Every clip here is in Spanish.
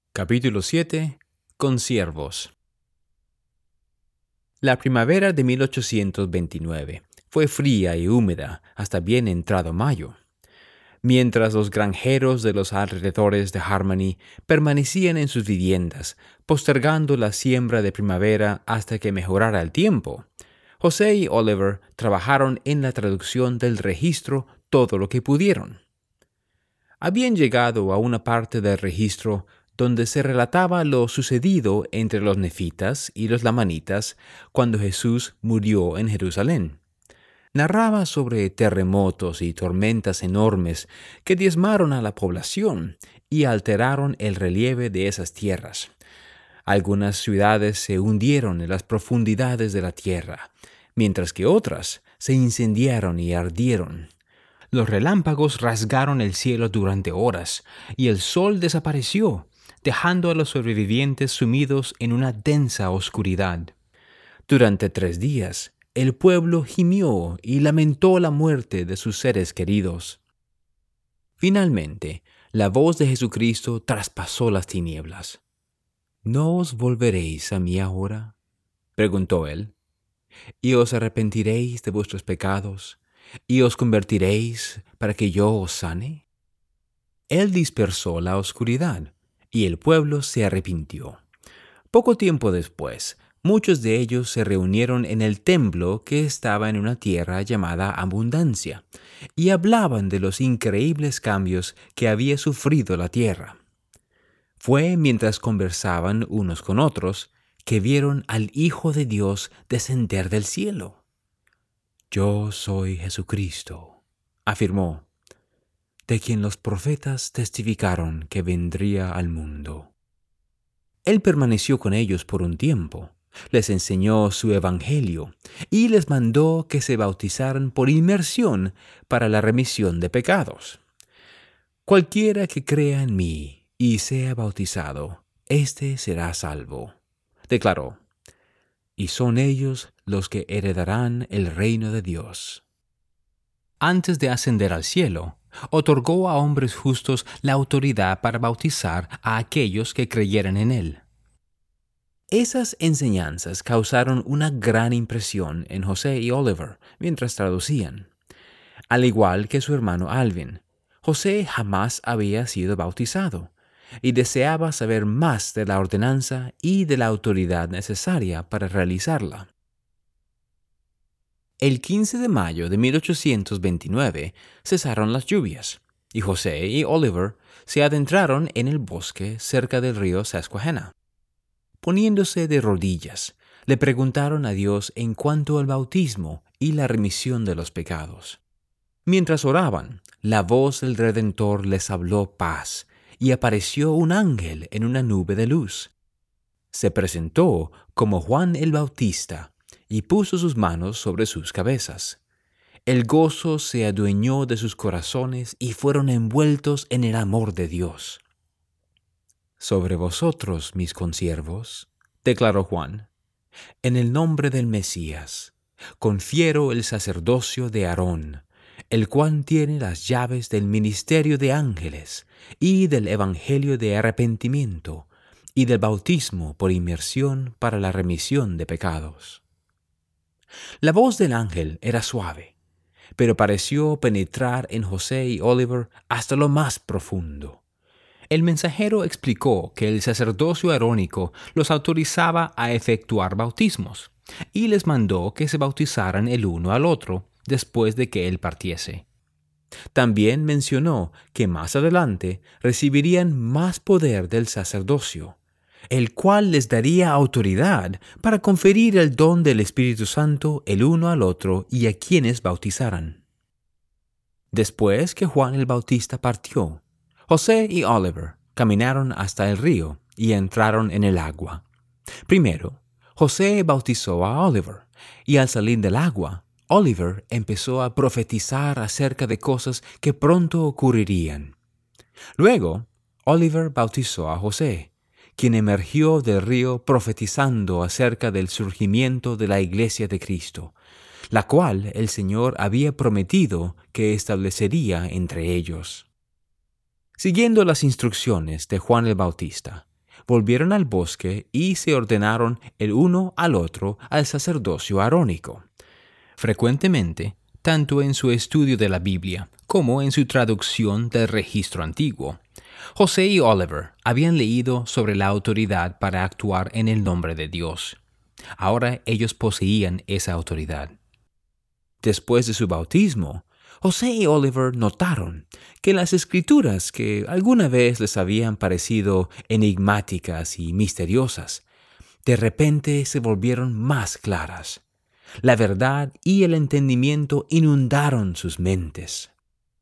Capítulo 7. Consiervos. La primavera de 1829 fue fría y húmeda hasta bien entrado mayo. Mientras los granjeros de los alrededores de Harmony permanecían en sus viviendas, postergando la siembra de primavera hasta que mejorara el tiempo, José y Oliver trabajaron en la traducción del registro todo lo que pudieron. Habían llegado a una parte del registro donde se relataba lo sucedido entre los nefitas y los lamanitas cuando Jesús murió en Jerusalén. Narraba sobre terremotos y tormentas enormes que diezmaron a la población y alteraron el relieve de esas tierras. Algunas ciudades se hundieron en las profundidades de la tierra, mientras que otras se incendiaron y ardieron. Los relámpagos rasgaron el cielo durante horas, y el sol desapareció, dejando a los sobrevivientes sumidos en una densa oscuridad. Durante 3 días, el pueblo gimió y lamentó la muerte de sus seres queridos. Finalmente, la voz de Jesucristo traspasó las tinieblas. ¿No os volveréis a mí ahora?, preguntó él, ¿y os arrepentiréis de vuestros pecados, y os convertiréis para que yo os sane? Él dispersó la oscuridad, y el pueblo se arrepintió. Poco tiempo después, muchos de ellos se reunieron en el templo que estaba en una tierra llamada Abundancia, y hablaban de los increíbles cambios que había sufrido la tierra. Fue mientras conversaban unos con otros que vieron al Hijo de Dios descender del cielo. «Yo soy Jesucristo», afirmó, «de quien los profetas testificaron que vendría al mundo». Él permaneció con ellos por un tiempo, les enseñó su evangelio y les mandó que se bautizaran por inmersión para la remisión de pecados. «Cualquiera que crea en mí y sea bautizado, éste será salvo», declaró, «y son ellos los que heredarán el reino de Dios». Antes de ascender al cielo, otorgó a hombres justos la autoridad para bautizar a aquellos que creyeran en él. Esas enseñanzas causaron una gran impresión en José y Oliver mientras traducían. Al igual que su hermano Alvin, José jamás había sido bautizado y deseaba saber más de la ordenanza y de la autoridad necesaria para realizarla. El 15 de mayo de 1829 cesaron las lluvias, y José y Oliver se adentraron en el bosque cerca del río Susquehanna. Poniéndose de rodillas, le preguntaron a Dios en cuanto al bautismo y la remisión de los pecados. Mientras oraban, la voz del Redentor les habló paz, y apareció un ángel en una nube de luz. Se presentó como Juan el Bautista, y puso sus manos sobre sus cabezas. El gozo se adueñó de sus corazones y fueron envueltos en el amor de Dios. «Sobre vosotros, mis consiervos», declaró Juan, «en el nombre del Mesías, confiero el sacerdocio de Aarón, el cual tiene las llaves del ministerio de ángeles y del evangelio de arrepentimiento y del bautismo por inmersión para la remisión de pecados». La voz del ángel era suave, pero pareció penetrar en José y Oliver hasta lo más profundo. El mensajero explicó que el sacerdocio arónico los autorizaba a efectuar bautismos, y les mandó que se bautizaran el uno al otro después de que él partiese. También mencionó que más adelante recibirían más poder del sacerdocio, el cual les daría autoridad para conferir el don del Espíritu Santo el uno al otro y a quienes bautizaran. Después que Juan el Bautista partió, José y Oliver caminaron hasta el río y entraron en el agua. Primero, José bautizó a Oliver, y al salir del agua, Oliver empezó a profetizar acerca de cosas que pronto ocurrirían. Luego, Oliver bautizó a José, quien emergió del río profetizando acerca del surgimiento de la Iglesia de Cristo, la cual el Señor había prometido que establecería entre ellos. Siguiendo las instrucciones de Juan el Bautista, volvieron al bosque y se ordenaron el uno al otro al sacerdocio arónico. Frecuentemente, tanto en su estudio de la Biblia como en su traducción del registro antiguo, José y Oliver habían leído sobre la autoridad para actuar en el nombre de Dios. Ahora ellos poseían esa autoridad. Después de su bautismo, José y Oliver notaron que las escrituras que alguna vez les habían parecido enigmáticas y misteriosas, de repente se volvieron más claras. La verdad y el entendimiento inundaron sus mentes.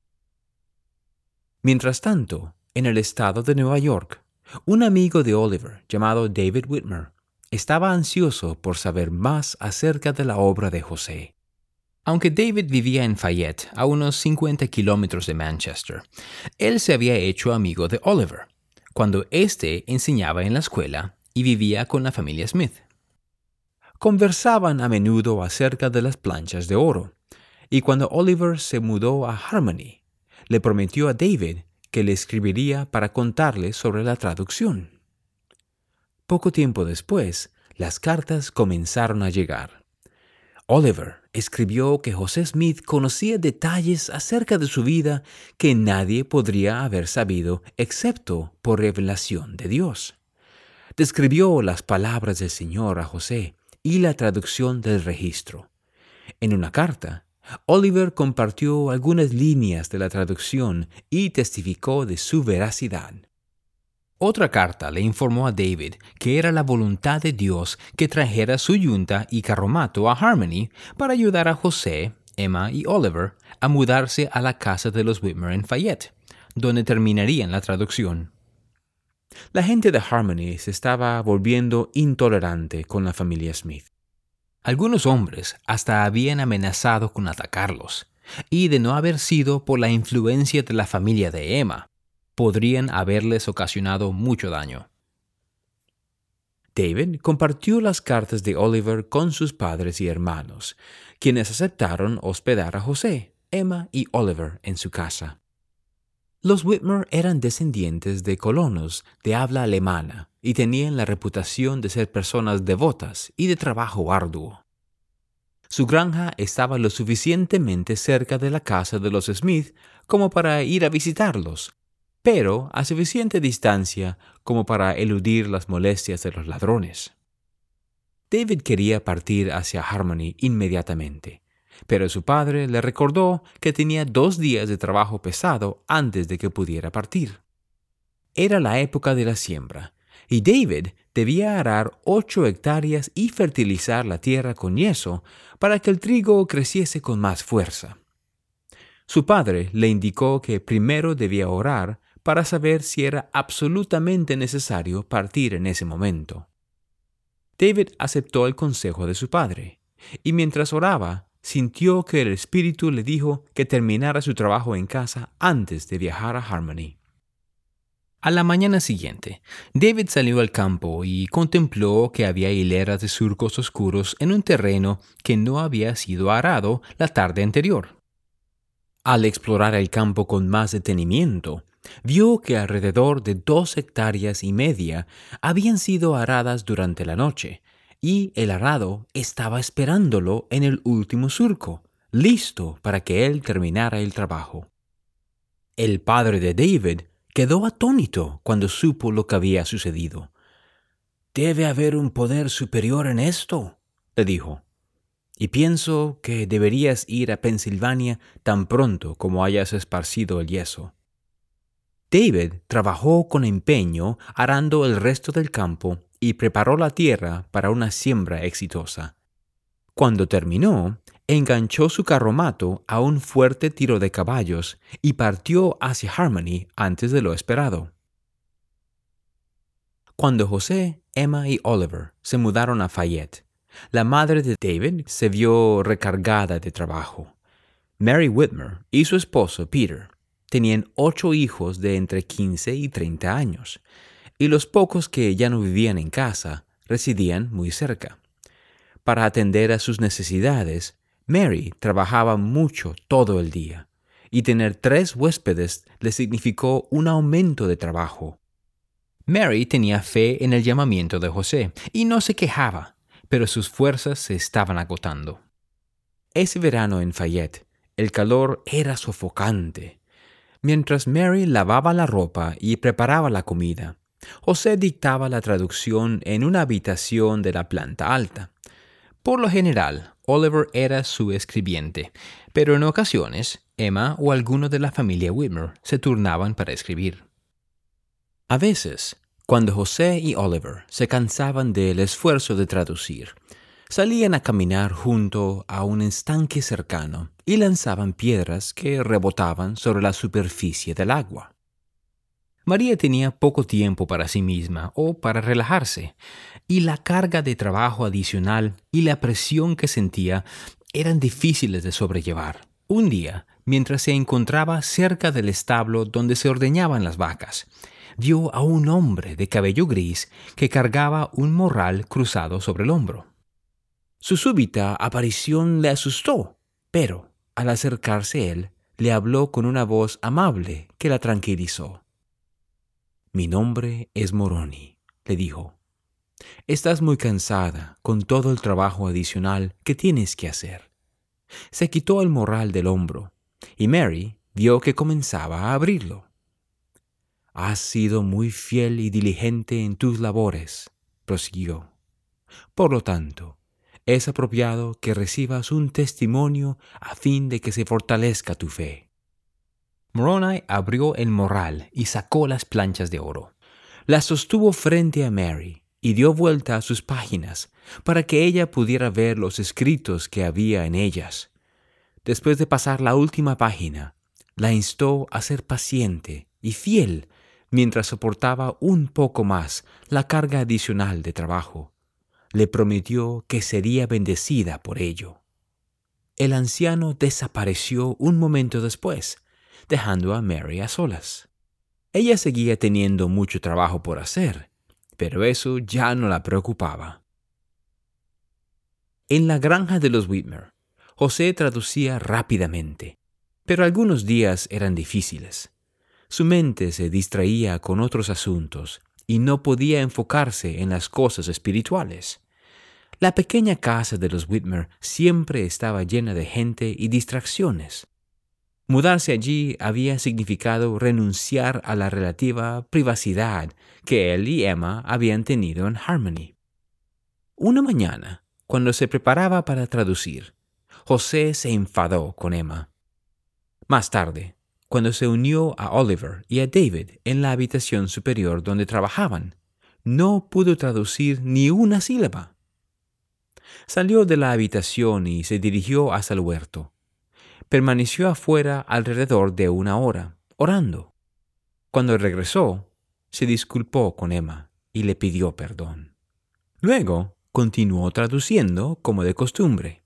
Mientras tanto, en el estado de Nueva York, un amigo de Oliver, llamado David Whitmer, estaba ansioso por saber más acerca de la obra de José. Aunque David vivía en Fayette, a unos 50 kilómetros de Manchester, él se había hecho amigo de Oliver, cuando éste enseñaba en la escuela y vivía con la familia Smith. Conversaban a menudo acerca de las planchas de oro, y cuando Oliver se mudó a Harmony, le prometió a David que le escribiría para contarle sobre la traducción. Poco tiempo después, las cartas comenzaron a llegar. Oliver escribió que José Smith conocía detalles acerca de su vida que nadie podría haber sabido excepto por revelación de Dios. Describió las palabras del Señor a José y la traducción del registro. En una carta, Oliver compartió algunas líneas de la traducción y testificó de su veracidad. Otra carta le informó a David que era la voluntad de Dios que trajera su yunta y carromato a Harmony para ayudar a José, Emma y Oliver a mudarse a la casa de los Whitmer en Fayette, donde terminarían la traducción. La gente de Harmony se estaba volviendo intolerante con la familia Smith. Algunos hombres hasta habían amenazado con atacarlos, y de no haber sido por la influencia de la familia de Emma, podrían haberles ocasionado mucho daño. David compartió las cartas de Oliver con sus padres y hermanos, quienes aceptaron hospedar a José, Emma y Oliver en su casa. Los Whitmer eran descendientes de colonos de habla alemana y tenían la reputación de ser personas devotas y de trabajo arduo. Su granja estaba lo suficientemente cerca de la casa de los Smith como para ir a visitarlos, pero a suficiente distancia como para eludir las molestias de los ladrones. David quería partir hacia Harmony inmediatamente, pero su padre le recordó que tenía 2 días de trabajo pesado antes de que pudiera partir. Era la época de la siembra, y David debía arar 8 hectáreas y fertilizar la tierra con yeso para que el trigo creciese con más fuerza. Su padre le indicó que primero debía orar para saber si era absolutamente necesario partir en ese momento. David aceptó el consejo de su padre, y mientras oraba, sintió que el Espíritu le dijo que terminara su trabajo en casa antes de viajar a Harmony. A la mañana siguiente, David salió al campo y contempló que había hileras de surcos oscuros en un terreno que no había sido arado la tarde anterior. Al explorar el campo con más detenimiento, vio que alrededor de 2,5 hectáreas habían sido aradas durante la noche, y el arado estaba esperándolo en el último surco, listo para que él terminara el trabajo. El padre de David quedó atónito cuando supo lo que había sucedido. «Debe haber un poder superior en esto», le dijo, «y pienso que deberías ir a Pensilvania tan pronto como hayas esparcido el yeso». David trabajó con empeño arando el resto del campo y preparó la tierra para una siembra exitosa. Cuando terminó, enganchó su carromato a un fuerte tiro de caballos y partió hacia Harmony antes de lo esperado. Cuando José, Emma y Oliver se mudaron a Fayette, la madre de David se vio recargada de trabajo. Mary Whitmer y su esposo Peter tenían 8 hijos de entre 15 y 30 años, y los pocos que ya no vivían en casa residían muy cerca. Para atender a sus necesidades, Mary trabajaba mucho todo el día, y tener 3 huéspedes le significó un aumento de trabajo. Mary tenía fe en el llamamiento de José y no se quejaba, pero sus fuerzas se estaban agotando. Ese verano en Fayette, el calor era sofocante. Mientras Mary lavaba la ropa y preparaba la comida, José dictaba la traducción en una habitación de la planta alta. Por lo general, Oliver era su escribiente, pero en ocasiones, Emma o alguno de la familia Whitmer se turnaban para escribir. A veces, cuando José y Oliver se cansaban del esfuerzo de traducir, salían a caminar junto a un estanque cercano y lanzaban piedras que rebotaban sobre la superficie del agua. María tenía poco tiempo para sí misma o para relajarse, y la carga de trabajo adicional y la presión que sentía eran difíciles de sobrellevar. Un día, mientras se encontraba cerca del establo donde se ordeñaban las vacas, vio a un hombre de cabello gris que cargaba un morral cruzado sobre el hombro. Su súbita aparición le asustó, pero al acercarse él, le habló con una voz amable que la tranquilizó. «Mi nombre es Moroni», le dijo. «Estás muy cansada con todo el trabajo adicional que tienes que hacer». Se quitó el morral del hombro, y Mary vio que comenzaba a abrirlo. «Has sido muy fiel y diligente en tus labores», prosiguió. «Por lo tanto, es apropiado que recibas un testimonio a fin de que se fortalezca tu fe». Moroni abrió el morral y sacó las planchas de oro. Las sostuvo frente a Mary y dio vuelta a sus páginas para que ella pudiera ver los escritos que había en ellas. Después de pasar la última página, la instó a ser paciente y fiel mientras soportaba un poco más la carga adicional de trabajo. Le prometió que sería bendecida por ello. El anciano desapareció un momento después, dejando a Mary a solas. Ella seguía teniendo mucho trabajo por hacer, pero eso ya no la preocupaba. En la granja de los Whitmer, José traducía rápidamente, pero algunos días eran difíciles. Su mente se distraía con otros asuntos y no podía enfocarse en las cosas espirituales. La pequeña casa de los Whitmer siempre estaba llena de gente y distracciones. Mudarse allí había significado renunciar a la relativa privacidad que él y Emma habían tenido en Harmony. Una mañana, cuando se preparaba para traducir, José se enfadó con Emma. Más tarde, cuando se unió a Oliver y a David en la habitación superior donde trabajaban, no pudo traducir ni una sílaba. Salió de la habitación y se dirigió hasta el huerto. Permaneció afuera alrededor de 1 hora, orando. Cuando regresó, se disculpó con Emma y le pidió perdón. Luego, continuó traduciendo como de costumbre.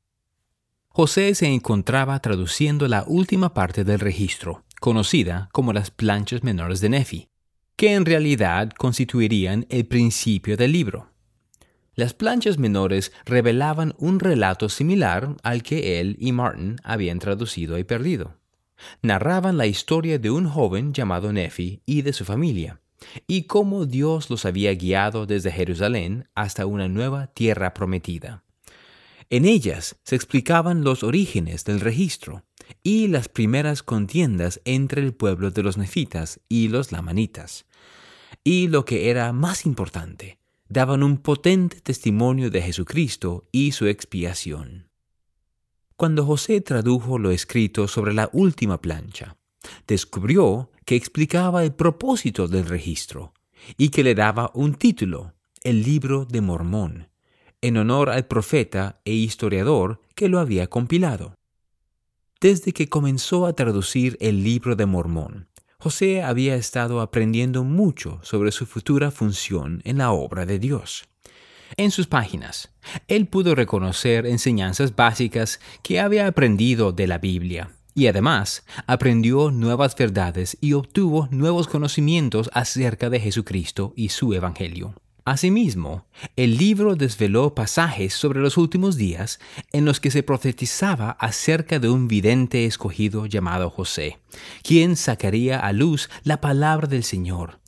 José se encontraba traduciendo la última parte del registro, conocida como las planchas menores de Nefi, que en realidad constituirían el principio del libro. Las planchas menores revelaban un relato similar al que él y Martin habían traducido y perdido. Narraban la historia de un joven llamado Nefi y de su familia, y cómo Dios los había guiado desde Jerusalén hasta una nueva tierra prometida. En ellas se explicaban los orígenes del registro y las primeras contiendas entre el pueblo de los nefitas y los lamanitas. Y lo que era más importante, daban un potente testimonio de Jesucristo y su expiación. Cuando José tradujo lo escrito sobre la última plancha, descubrió que explicaba el propósito del registro y que le daba un título, el Libro de Mormón, en honor al profeta e historiador que lo había compilado. Desde que comenzó a traducir el Libro de Mormón, José había estado aprendiendo mucho sobre su futura función en la obra de Dios. En sus páginas, él pudo reconocer enseñanzas básicas que había aprendido de la Biblia, y además aprendió nuevas verdades y obtuvo nuevos conocimientos acerca de Jesucristo y su Evangelio. Asimismo, el libro desveló pasajes sobre los últimos días en los que se profetizaba acerca de un vidente escogido llamado José, quien sacaría a luz la palabra del Señor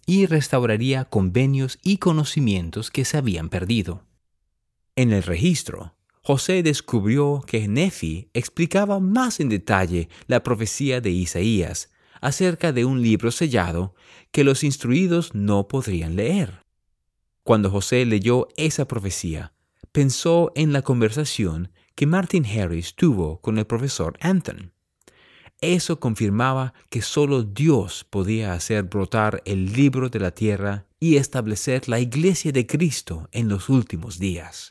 y restauraría convenios y conocimientos que se habían perdido. En el registro, José descubrió que Nefi explicaba más en detalle la profecía de Isaías acerca de un libro sellado que los instruidos no podrían leer. Cuando José leyó esa profecía, pensó en la conversación que Martin Harris tuvo con el profesor Anthon. Eso confirmaba que solo Dios podía hacer brotar el libro de la tierra y establecer la iglesia de Cristo en los últimos días.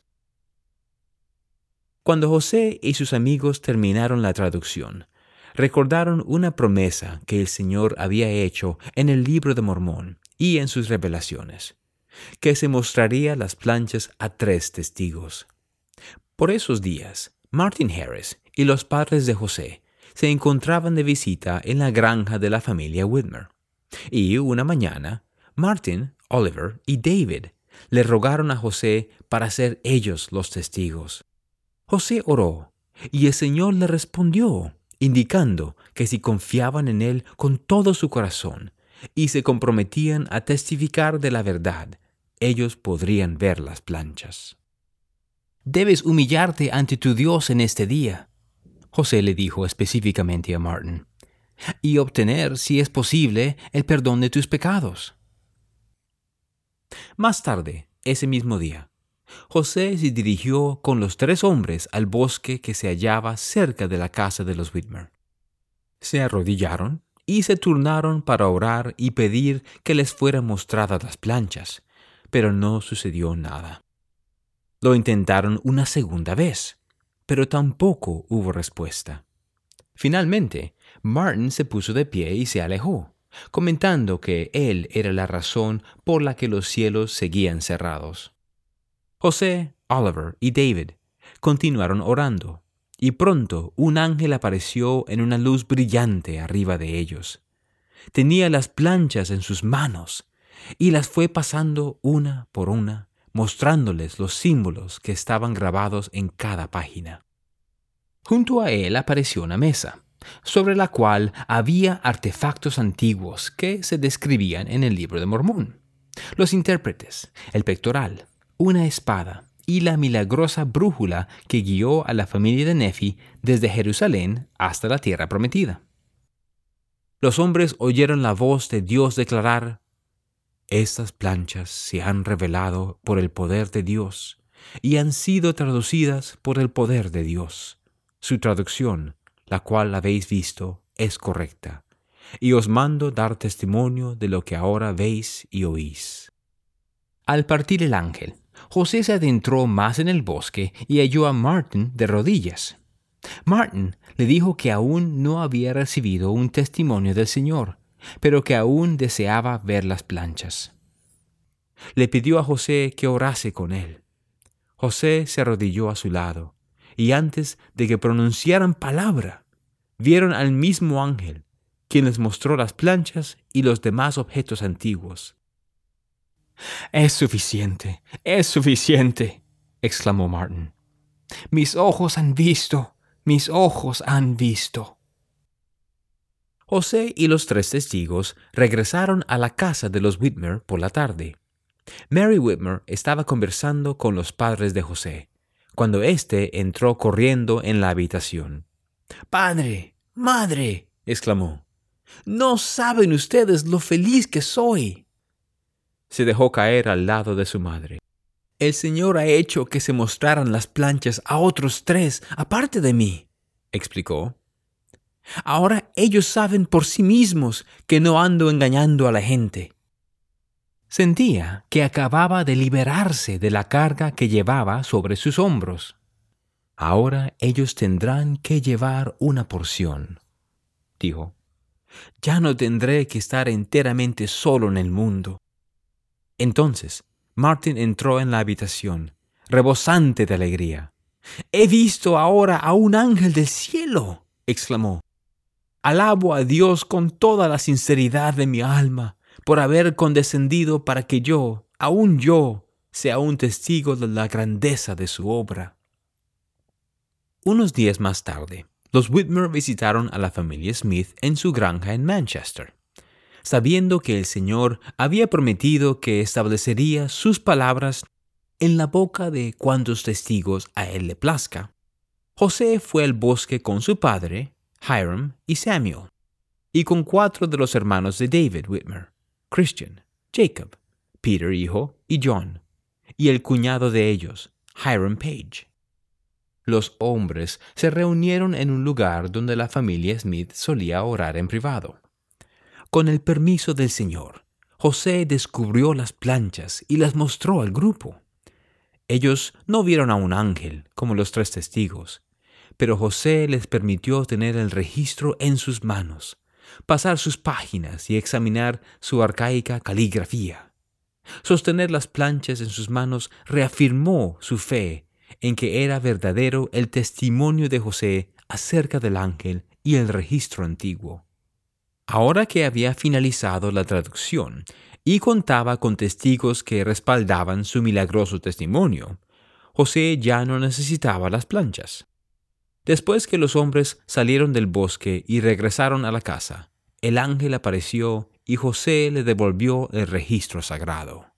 Cuando José y sus amigos terminaron la traducción, recordaron una promesa que el Señor había hecho en el libro de Mormón y en sus revelaciones, que se mostraría las planchas a 3 testigos. Por esos días, Martin Harris y los padres de José se encontraban de visita en la granja de la familia Whitmer. Y una mañana, Martin, Oliver y David le rogaron a José para ser ellos los testigos. José oró, y el Señor le respondió, indicando que si confiaban en Él con todo su corazón y se comprometían a testificar de la verdad, ellos podrían ver las planchas. «Debes humillarte ante tu Dios en este día», José le dijo específicamente a Martin, «y obtener, si es posible, el perdón de tus pecados». Más tarde, ese mismo día, José se dirigió con los 3 hombres al bosque que se hallaba cerca de la casa de los Whitmer. Se arrodillaron y se turnaron para orar y pedir que les fueran mostradas las planchas, pero no sucedió nada. Lo intentaron una segunda vez, pero tampoco hubo respuesta. Finalmente, Martin se puso de pie y se alejó, comentando que él era la razón por la que los cielos seguían cerrados. José, Oliver y David continuaron orando, y pronto un ángel apareció en una luz brillante arriba de ellos. Tenía las planchas en sus manos y las fue pasando una por una, mostrándoles los símbolos que estaban grabados en cada página. Junto a él apareció una mesa, sobre la cual había artefactos antiguos que se describían en el libro de Mormón: los intérpretes, el pectoral, una espada y la milagrosa brújula que guió a la familia de Nefi desde Jerusalén hasta la tierra prometida. Los hombres oyeron la voz de Dios declarar: «Estas planchas se han revelado por el poder de Dios y han sido traducidas por el poder de Dios. Su traducción, la cual habéis visto, es correcta, y os mando dar testimonio de lo que ahora veis y oís». Al partir el ángel, José se adentró más en el bosque y halló a Martin de rodillas. Martin le dijo que aún no había recibido un testimonio del Señor, pero que aún deseaba ver las planchas. Le pidió a José que orase con él. José se arrodilló a su lado, y antes de que pronunciaran palabra, vieron al mismo ángel, quien les mostró las planchas y los demás objetos antiguos. «Es suficiente, exclamó Martin. «Mis ojos han visto, mis ojos han visto». José y los 3 testigos regresaron a la casa de los Whitmer por la tarde. Mary Whitmer estaba conversando con los padres de José, cuando éste entró corriendo en la habitación. «¡Padre! ¡Madre!», exclamó. «No saben ustedes lo feliz que soy». Se dejó caer al lado de su madre. «El Señor ha hecho que se mostraran las planchas a otros 3, aparte de mí», explicó. «Ahora ellos saben por sí mismos que no ando engañando a la gente». Sentía que acababa de liberarse de la carga que llevaba sobre sus hombros. «Ahora ellos tendrán que llevar una porción», dijo. «Ya no tendré que estar enteramente solo en el mundo». Entonces, Martin entró en la habitación, rebosante de alegría. «He visto ahora a un ángel del cielo», exclamó. «Alabo a Dios con toda la sinceridad de mi alma por haber condescendido para que yo, aun yo, sea un testigo de la grandeza de su obra». Unos días más tarde, los Whitmer visitaron a la familia Smith en su granja en Manchester. sabiendo que el Señor había prometido que establecería sus palabras en la boca de cuantos testigos a él le plazca. José fue al bosque con su padre, Hiram y Samuel, y con 4 de los hermanos de David Whitmer, Christian, Jacob, Peter hijo y John, y el cuñado de ellos, Hiram Page. Los hombres se reunieron en un lugar donde la familia Smith solía orar en privado. Con el permiso del Señor, José descubrió las planchas y las mostró al grupo. Ellos no vieron a un ángel, como los 3 testigos, pero José les permitió tener el registro en sus manos, pasar sus páginas y examinar su arcaica caligrafía. Sostener las planchas en sus manos reafirmó su fe en que era verdadero el testimonio de José acerca del ángel y el registro antiguo. Ahora que había finalizado la traducción y contaba con testigos que respaldaban su milagroso testimonio, José ya no necesitaba las planchas. Después que los hombres salieron del bosque y regresaron a la casa, el ángel apareció y José le devolvió el registro sagrado.